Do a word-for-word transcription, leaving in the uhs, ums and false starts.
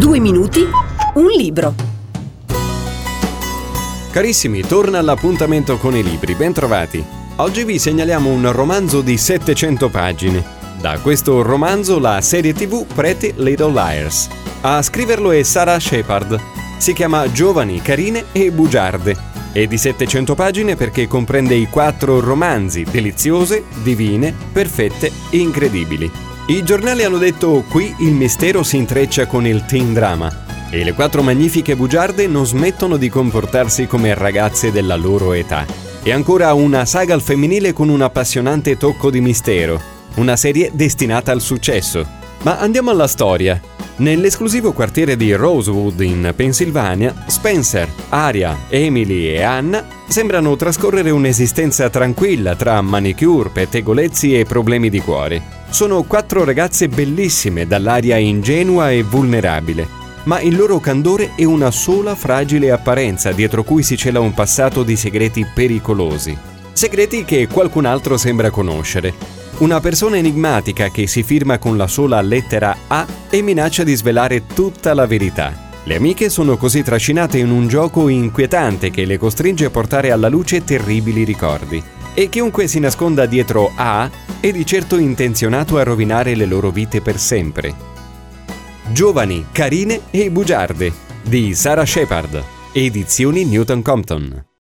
Due minuti, un libro. Carissimi, torna all'appuntamento con i libri, bentrovati. Oggi vi segnaliamo un romanzo di settecento pagine. Da questo romanzo la serie tivù Pretty Little Liars. A scriverlo è Sarah Shepard. Si chiama Giovani, carine e bugiarde. È di settecento pagine perché comprende i quattro romanzi deliziose, divine, perfette e incredibili. I giornali hanno detto: qui il mistero si intreccia con il teen drama. E le quattro magnifiche bugiarde non smettono di comportarsi come ragazze della loro età. E ancora una saga al femminile con un appassionante tocco di mistero. Una serie destinata al successo. Ma andiamo alla storia. Nell'esclusivo quartiere di Rosewood in Pennsylvania, Spencer, Aria, Emily e Anna sembrano trascorrere un'esistenza tranquilla tra manicure, pettegolezzi e problemi di cuore. Sono quattro ragazze bellissime dall'aria ingenua e vulnerabile. Ma il loro candore è una sola fragile apparenza dietro cui si cela un passato di segreti pericolosi. Segreti che qualcun altro sembra conoscere. Una persona enigmatica che si firma con la sola lettera A e minaccia di svelare tutta la verità. Le amiche sono così trascinate in un gioco inquietante che le costringe a portare alla luce terribili ricordi. E chiunque si nasconda dietro A è di certo intenzionato a rovinare le loro vite per sempre. Giovani, carine e bugiarde di Sarah Shepard, edizioni Newton Compton.